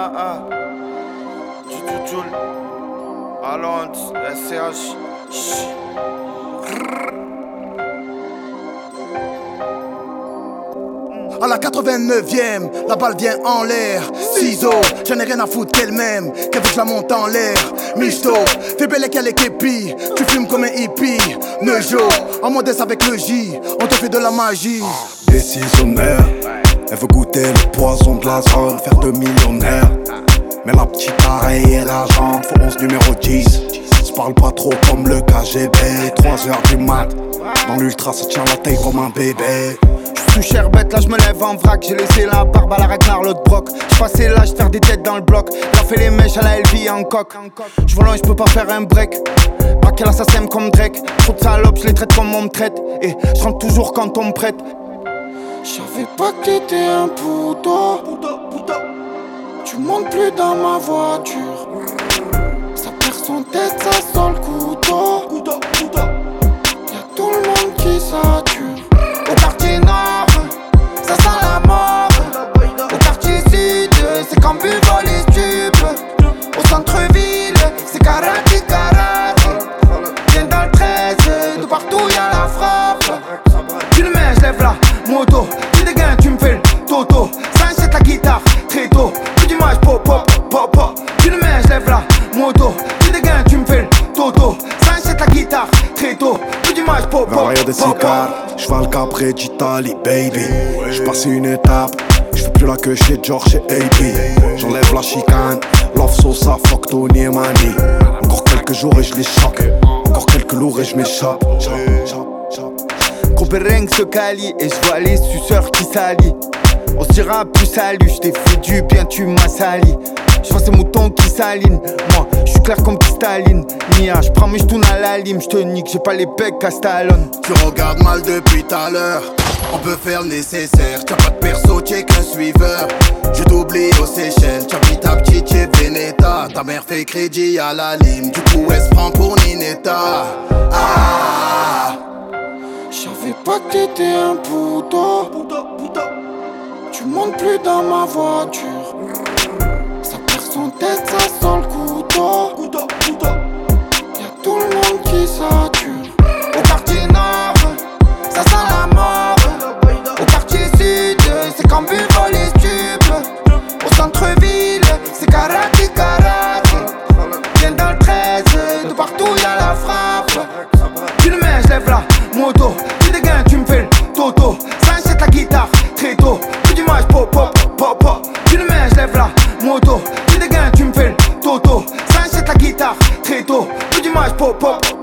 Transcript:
Jujuul, Alonso, SCH. À la 89e, la balle vient en l'air. Ciseaux, j'en ai rien à foutre qu'elle-même, qu'elle veut que je la monte en l'air. Misto, fais belle qu'elle est képi, tu fumes comme un hippie. Neujo, en modeste avec le J, on te fait de la magie. Décisionnaire, elle veut goûter le poison de la zone, faire de millionnaire. Mais la petite oreille est rageante, faut 11 numéro 10. Je parle pas trop comme le KGB, 3h du mat. Dans l'ultra, ça tient la taille comme un bébé. Sous Sherbet, là je me lève en vrac. J'ai laissé la barbe à la Ragnar, l'autre broc. J'passais l'âge faire des têtes dans le bloc. Là fait les mèches à la LV en coque. J'vole loin, j'peux pas faire un break. Braquer l'assassin comme Drake. Trop de salopes, j'les traite comme on me traite. Et j'rentre toujours quand on me prête. J'savais pas que t'étais un puto. Tu montes plus dans ma voiture. Ça perd son tête, ça sent le couteau. Y'a tout le monde qui sature. Au quartier nord, ça sent la mort. Au quartier sud, c'est comme vol et stup. Au centre-ville, c'est karate. Viens dans le 13, de partout y'a la frappe. Tu le mets, j'lève la moto. Tu dégaines, tu me fais le toto. Ça achète la guitare, très tôt. Plus d'image, pop. Tu le mets, j'lève la moto. Tu dégaines, tu me fais le toto. Ça achète la guitare, très tôt. Plus d'image, pop. Varia de cigares, j'vais le cabré d'Italie, baby. J'suis passé une étape, j'fais plus la queue chez George et AB. J'enlève la chicane, love sauce, fuck Tony et Mani. Encore quelques jours et j'les choque, encore quelques lourds et j'm'échappe. Gros beringue se calie et j'vois les suceurs qui s'allient. On se dira plus salut, j't'ai fait du bien, tu m'as sali. J'vois ces moutons qui s'alignent, moi j'suis clair comme Staline. Nia, j'prends mes j'tourne à la lime, j'te nique, j'ai pas les pecs à Stallone. Tu regardes mal depuis tout à l'heure, on peut faire le nécessaire. T'as pas de perso, t'es qu'un suiveur. Je t'oublie aux Seychelles, t'as pris ta petite chez Veneta. Ta mère fait crédit à la lime, du coup elle se prend pour Ninetta. J'savais pas que t'étais un puto. Tu montes plus dans ma voiture. Ça perd son tête, ça sent le couteau. Y'a tout le monde qui sature. Au quartier nord, ça sent la mort. Au quartier sud, c'est comme vol et stup. Au centre-ville, c'est karate. Viens dans le 13, de partout y'a la frappe. Tu le mets, j'lève la moto. Tu dégaines, tu me fais le toto. Ça achète la guitare, très tôt. Plus d'image, pop. Tu le mets, j'lève la moto. Tu dégaines, tu me fais le toto. Ça achète la guitare, très tôt. Plus d'image, pop.